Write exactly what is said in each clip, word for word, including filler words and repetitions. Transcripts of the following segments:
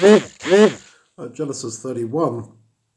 Uh, Genesis thirty-one.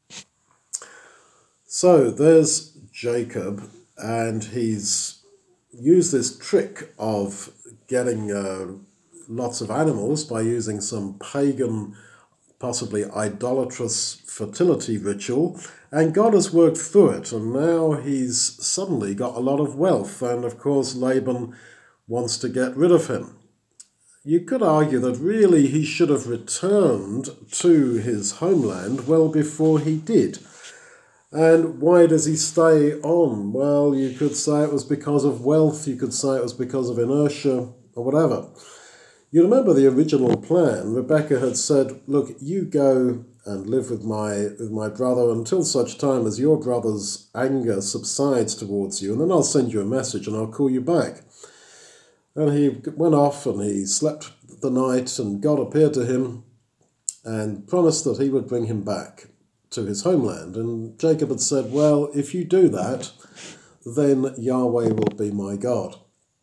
So there's Jacob, and he's used this trick of getting uh, lots of animals by using some pagan, possibly idolatrous fertility ritual, and God has worked through it, and now he's suddenly got a lot of wealth, and of course Laban wants to get rid of him. You could argue that really he should have returned to his homeland well before he did. And why does he stay on? Well, you could say it was because of wealth, you could say it was because of inertia, or whatever. You remember the original plan. Rebecca had said, look, you go and live with my with my brother until such time as your brother's anger subsides towards you, and then I'll send you a message and I'll call you back. And he went off and he slept the night, and God appeared to him and promised that he would bring him back to his homeland. And Jacob had said, well, if you do that, then Yahweh will be my God.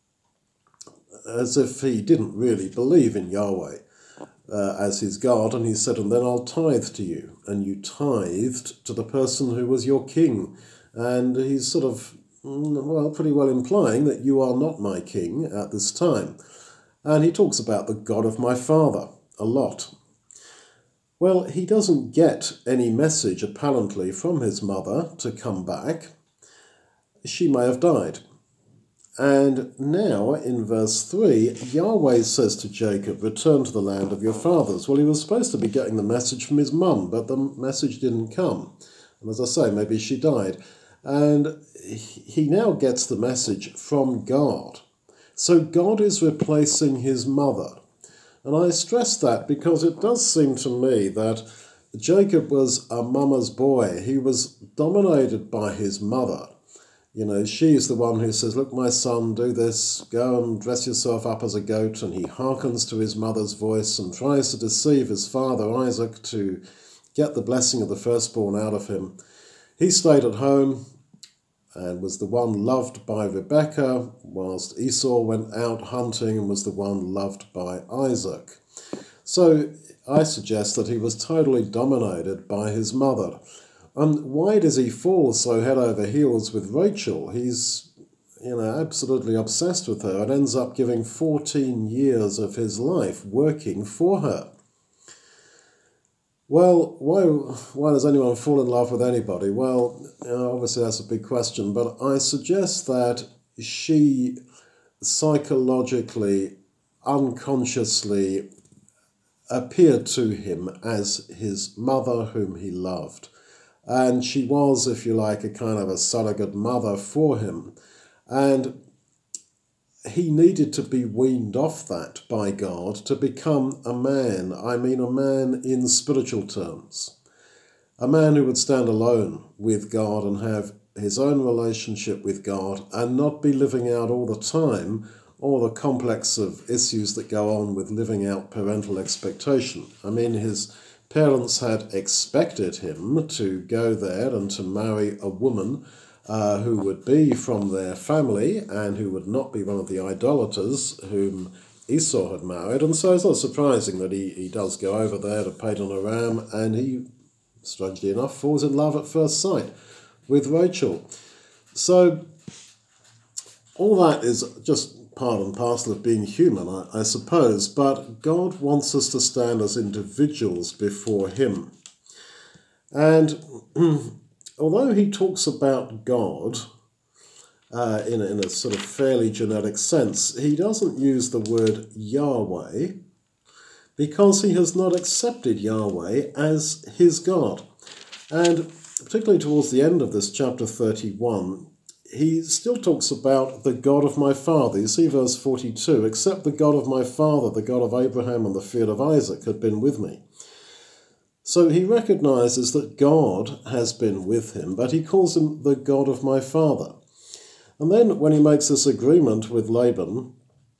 As if he didn't really believe in Yahweh uh, as his God. And he said, and then I'll tithe to you. And you tithed to the person who was your king. And he's sort of, well, pretty well implying that you are not my king at this time. And he talks about the God of my father a lot. Well, he doesn't get any message, apparently, from his mother to come back. She may have died. And now, in verse three, Yahweh says to Jacob, return to the land of your fathers. Well, he was supposed to be getting the message from his mum, but the message didn't come. And as I say, maybe she died. And he now gets the message from God. So God is replacing his mother. And I stress that because it does seem to me that Jacob was a mama's boy. He was dominated by his mother. You know, she's the one who says, look, my son, do this, go and dress yourself up as a goat. And he hearkens to his mother's voice and tries to deceive his father, Isaac, to get the blessing of the firstborn out of him. He stayed at home and was the one loved by Rebekah, whilst Esau went out hunting and was the one loved by Isaac. So I suggest that he was totally dominated by his mother. And why does he fall so head over heels with Rachel? He's, you know, absolutely obsessed with her and ends up giving fourteen years of his life working for her. Well, why why does anyone fall in love with anybody? Well, you know, obviously that's a big question, but I suggest that she psychologically, unconsciously appeared to him as his mother whom he loved. And she was, if you like, a kind of a surrogate mother for him. And he needed to be weaned off that by God to become a man. I mean a man in spiritual terms. A man who would stand alone with God and have his own relationship with God and not be living out all the time all the complex of issues that go on with living out parental expectation. I mean, his parents had expected him to go there and to marry a woman Uh, who would be from their family and who would not be one of the idolaters whom Esau had married. And so it's not surprising that he, he does go over there to Padan Aram, and he, strangely enough, falls in love at first sight with Rachel. So all that is just part and parcel of being human, I, I suppose, but God wants us to stand as individuals before him. And although he talks about God uh, in, a, in a sort of fairly generic sense, he doesn't use the word Yahweh because he has not accepted Yahweh as his God. And particularly towards the end of this chapter thirty-one, he still talks about the God of my father. You see verse forty-two, except the God of my father, the God of Abraham and the field of Isaac had been with me. So he recognizes that God has been with him, but he calls him the God of my father. And then when he makes this agreement with Laban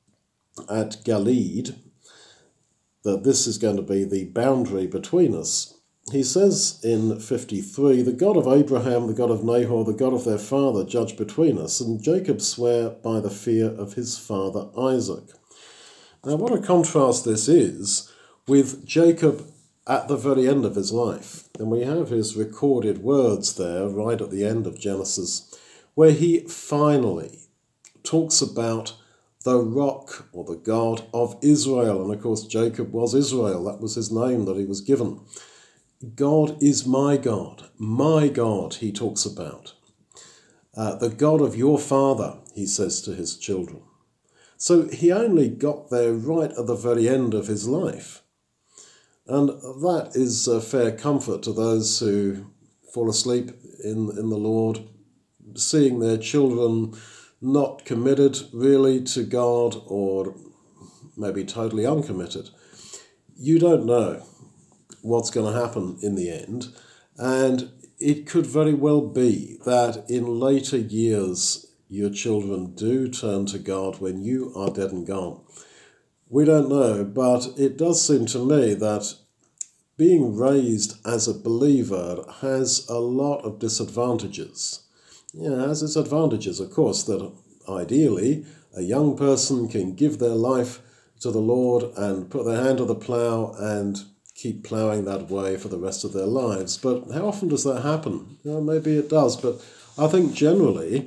at Galeed, that this is going to be the boundary between us, he says in fifty-three, the God of Abraham, the God of Nahor, the God of their father, judge between us. And Jacob sware by the fear of his father Isaac. Now what a contrast this is with Jacob at the very end of his life. And we have his recorded words there right at the end of Genesis, where he finally talks about the rock or the God of Israel. And of course, Jacob was Israel. That was his name that he was given. God is my God, my God, he talks about. Uh, the God of your father, he says to his children. So he only got there right at the very end of his life. And that is a fair comfort to those who fall asleep in, in the Lord, seeing their children not committed really to God or maybe totally uncommitted. You don't know what's going to happen in the end, and it could very well be that in later years your children do turn to God when you are dead and gone. We don't know, but it does seem to me that being raised as a believer has a lot of disadvantages. Yeah, it has its advantages, of course, that ideally a young person can give their life to the Lord and put their hand to the plough and keep ploughing that way for the rest of their lives. But how often does that happen? You know, maybe it does, but I think generally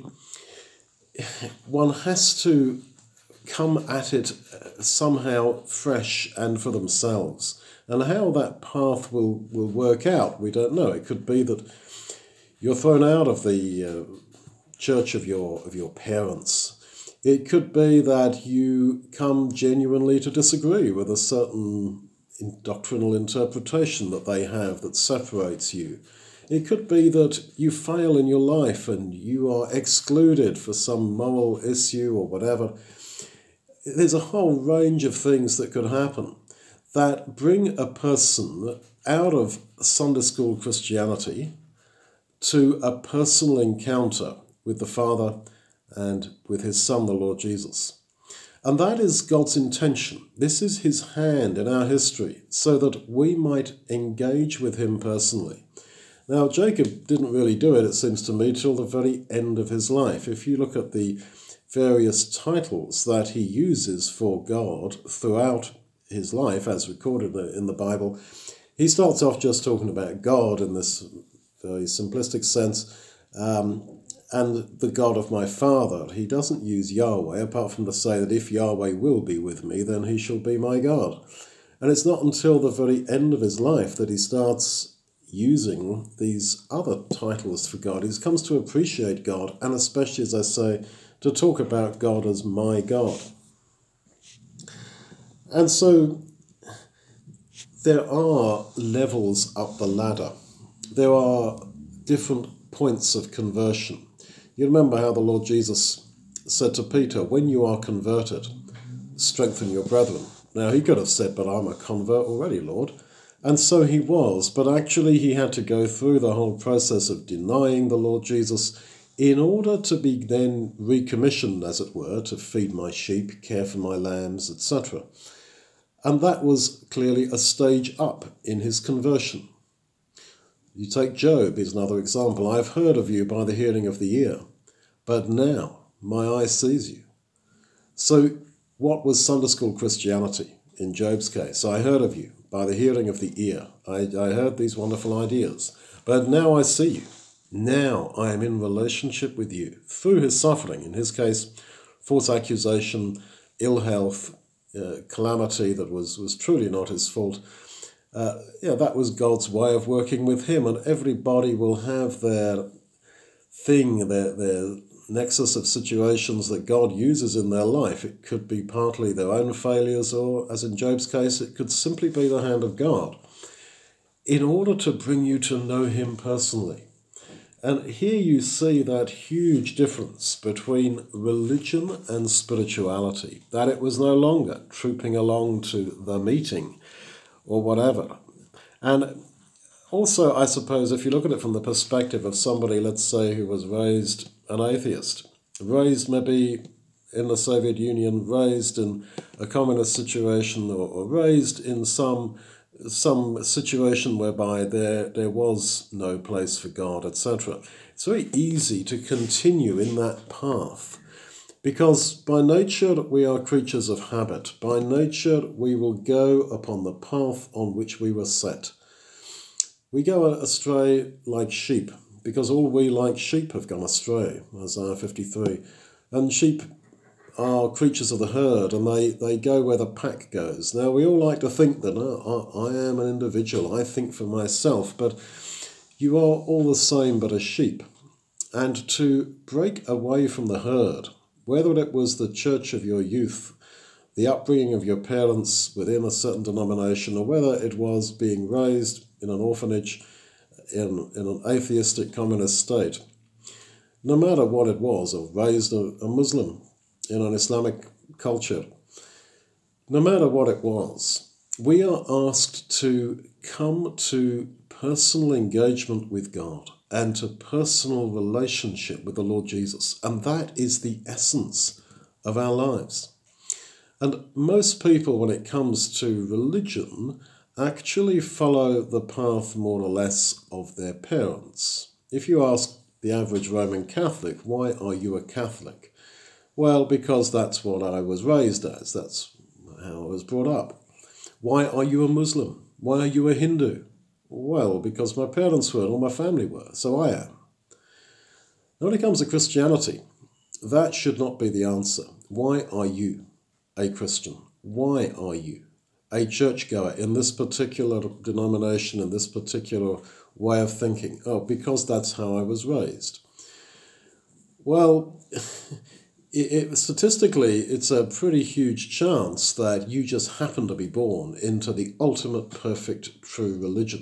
one has to come at it somehow fresh and for themselves. And how that path will, will work out, we don't know. It could be that you're thrown out of the uh, church of your of your parents. It could be that you come genuinely to disagree with a certain doctrinal interpretation that they have that separates you. It could be that you fail in your life and you are excluded for some moral issue or whatever. There's a whole range of things that could happen that bring a person out of Sunday school Christianity to a personal encounter with the Father and with his Son, the Lord Jesus. And that is God's intention. This is his hand in our history so that we might engage with him personally. Now, Jacob didn't really do it, it seems to me, till the very end of his life. If you look at the various titles that he uses for God throughout his life, as recorded in the Bible, he starts off just talking about God in this very simplistic sense, um, and the God of my father. He doesn't use Yahweh, apart from to say that if Yahweh will be with me, then he shall be my God. And it's not until the very end of his life that he starts using these other titles for God. He comes to appreciate God, and especially, as I say, to talk about God as my God. And so there are levels up the ladder. There are different points of conversion. You remember how the Lord Jesus said to Peter, when you are converted, strengthen your brethren. Now, he could have said, but I'm a convert already, Lord. And so he was, but actually he had to go through the whole process of denying the Lord Jesus in order to be then recommissioned, as it were, to feed my sheep, care for my lambs, et cetera. And that was clearly a stage up in his conversion. You take Job as another example. I've heard of you by the hearing of the ear, but now my eye sees you. So what was Sunday school Christianity in Job's case? I heard of you by the hearing of the ear. I, I heard these wonderful ideas, but now I see you. Now I am in relationship with you through his suffering. In his case, false accusation, ill health, uh, calamity that was, was truly not his fault. Uh, yeah, that was God's way of working with him, and everybody will have their thing, their, their nexus of situations that God uses in their life. It could be partly their own failures, or, as in Job's case, it could simply be the hand of God in order to bring you to know him personally. And here you see that huge difference between religion and spirituality, that it was no longer trooping along to the meeting or whatever. And also, I suppose, if you look at it from the perspective of somebody, let's say, who was raised an atheist, raised maybe in the Soviet Union, raised in a communist situation, or, or raised in some some situation whereby there, there was no place for God, et cetera. It's very easy to continue in that path. Because by nature we are creatures of habit. By nature we will go upon the path on which we were set. We go astray like sheep, because all we like sheep have gone astray, Isaiah fifty-three. And sheep are creatures of the herd, and they, they go where the pack goes. Now, we all like to think that oh, I, I am an individual, I think for myself, but you are all the same but a sheep. And to break away from the herd, whether it was the church of your youth, the upbringing of your parents within a certain denomination, or whether it was being raised in an orphanage in, in an atheistic communist state, no matter what it was, or raised a, a Muslim in an Islamic culture, no matter what it was, we are asked to come to personal engagement with God and to personal relationship with the Lord Jesus. And that is the essence of our lives. And most people, when it comes to religion, actually follow the path more or less of their parents. If you ask the average Roman Catholic, why are you a Catholic? Well, because that's what I was raised as. That's how I was brought up. Why are you a Muslim? Why are you a Hindu? Well, because my parents were, or my family were, so I am. Now, when it comes to Christianity, that should not be the answer. Why are you a Christian? Why are you a churchgoer in this particular denomination, in this particular way of thinking? Oh, because that's how I was raised. Well, it, it, statistically, it's a pretty huge chance that you just happen to be born into the ultimate perfect true religion,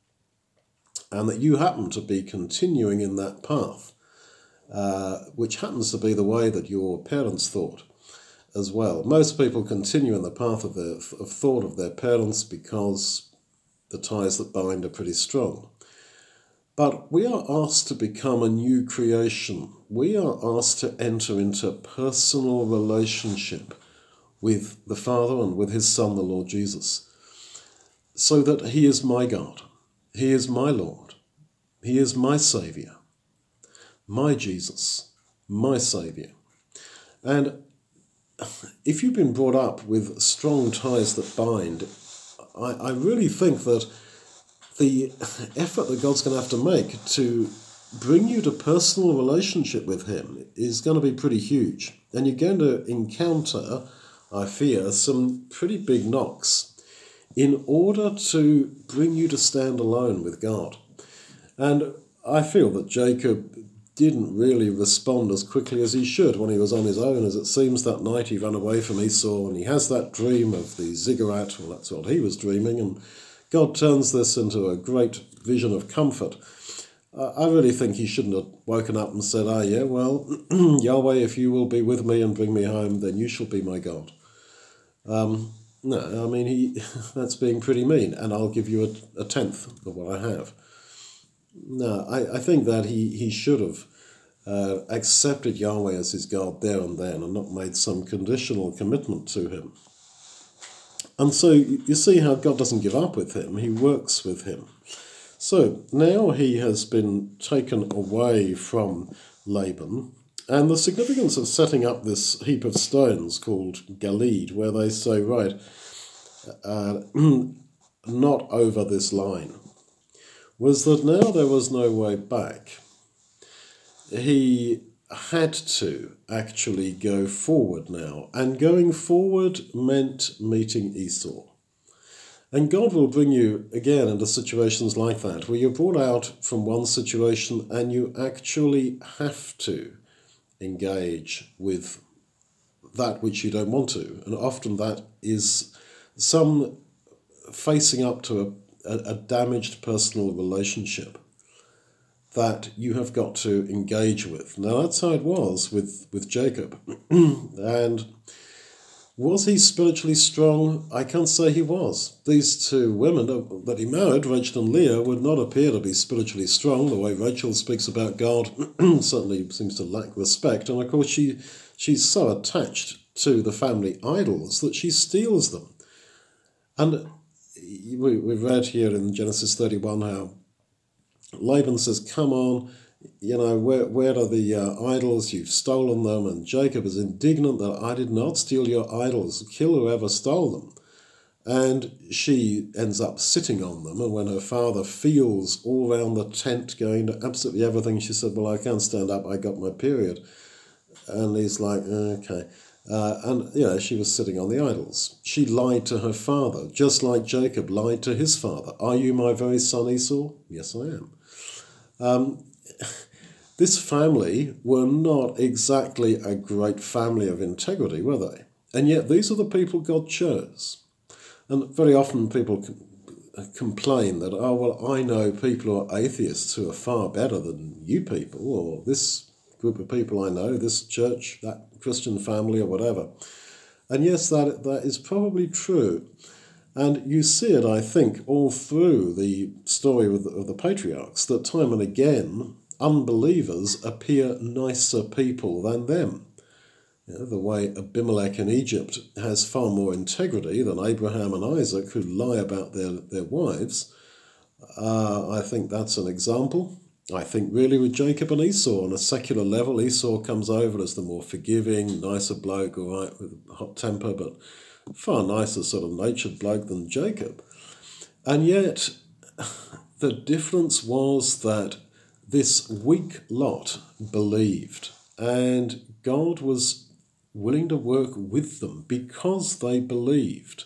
and that you happen to be continuing in that path, uh, which happens to be the way that your parents thought as well. Most people continue in the path of, their, of thought of their parents because the ties that bind are pretty strong. But we are asked to become a new creation. We are asked to enter into personal relationship with the Father and with his Son, the Lord Jesus, so that he is my God, he is my Lord, he is my Saviour, my Jesus, my Saviour. And if you've been brought up with strong ties that bind, I, I really think that the effort that God's going to have to make to bring you to personal relationship with him is going to be pretty huge. And you're going to encounter, I fear, some pretty big knocks in order to bring you to stand alone with God. And I feel that Jacob didn't really respond as quickly as he should when he was on his own. As it seems that night he ran away from Esau and he has that dream of the ziggurat. Well, that's what he was dreaming, and God turns this into a great vision of comfort. Uh, I really think he shouldn't have woken up and said, ah, yeah, well, Yahweh, if you will be with me and bring me home, then you shall be my God. Um, no, I mean, he that's being pretty mean, and I'll give you a, a tenth of what I have. No, I, I think that he, he should have uh, accepted Yahweh as his God there and then and not made some conditional commitment to him. And so you see how God doesn't give up with him, he works with him. So now he has been taken away from Laban, and the significance of setting up this heap of stones called Galeed, where they say, right, uh, not over this line, was that now there was no way back. He had to actually go forward now, and going forward meant meeting Esau. And God will bring you again into situations like that, where you're brought out from one situation and you actually have to engage with that which you don't want to. And often that is some facing up to a, a, a damaged personal relationship that you have got to engage with. Now that's how it was with, with Jacob. And was he spiritually strong? I can't say he was. These two women that he married, Rachel and Leah, would not appear to be spiritually strong. The way Rachel speaks about God certainly seems to lack respect. And of course she she's so attached to the family idols that she steals them. And we, we've read here in Genesis thirty-one how Laban says, come on, You know, where, where are the uh, idols? You've stolen them. And Jacob is indignant that I did not steal your idols. Kill whoever stole them. And she ends up sitting on them. And when her father feels all round the tent going to absolutely everything, she said, well, I can't stand up. I got my period. And he's like, okay. Uh, and, you know, she was sitting on the idols. She lied to her father, just like Jacob lied to his father. Are you my very son Esau? Yes, I am. Um, this family were not exactly a great family of integrity, were they? And yet these are the people God chose. And very often people complain that, oh, well, I know people who are atheists who are far better than you people, or this group of people I know, this church, that Christian family, or whatever. And yes, that that is probably true. And you see it, I think, all through the story of the, of the patriarchs, that time and again, unbelievers appear nicer people than them. You know, the way Abimelech in Egypt has far more integrity than Abraham and Isaac, who lie about their, their wives. Uh, I think that's an example. I think really with Jacob and Esau on a secular level, Esau comes over as the more forgiving, nicer bloke, all right, with a hot temper, but far nicer sort of natured bloke than Jacob. And yet the difference was that this weak lot believed, and God was willing to work with them because they believed.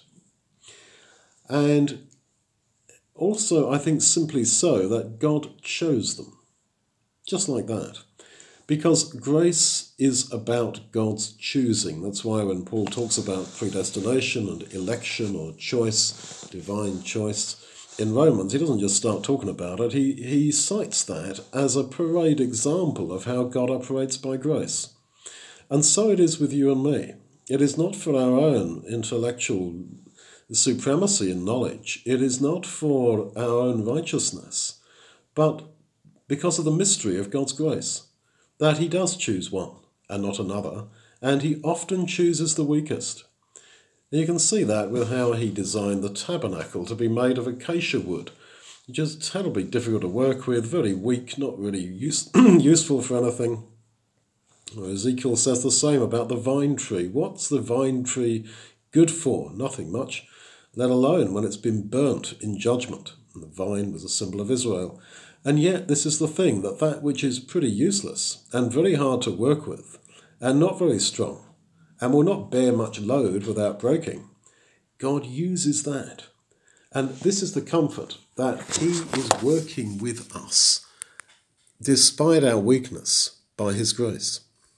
And also, I think simply so, that God chose them. Just like that. Because grace is about God's choosing. That's why when Paul talks about predestination and election or choice, divine choice, in Romans, he doesn't just start talking about it, he, he cites that as a parade example of how God operates by grace. And so it is with you and me. It is not for our own intellectual supremacy in knowledge. It is not for our own righteousness, but because of the mystery of God's grace, that he does choose one and not another, and he often chooses the weakest. And you can see that with how he designed the tabernacle to be made of acacia wood. Just terribly difficult to work with, very weak, not really use, useful for anything. Ezekiel says the same about the vine tree. What's the vine tree good for? Nothing much, let alone when it's been burnt in judgment. And the vine was a symbol of Israel. And yet this is the thing, that that which is pretty useless and very hard to work with and not very strong and will not bear much load without breaking, God uses that. And this is the comfort, that he is working with us despite our weakness by his grace.